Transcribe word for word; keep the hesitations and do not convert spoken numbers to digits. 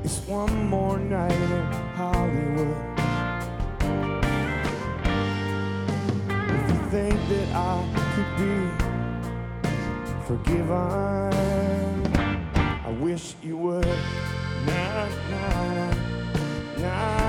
It's one more night in Hollywood. If you think that I could be forgiven, I wish you would. Nah, nah, nah.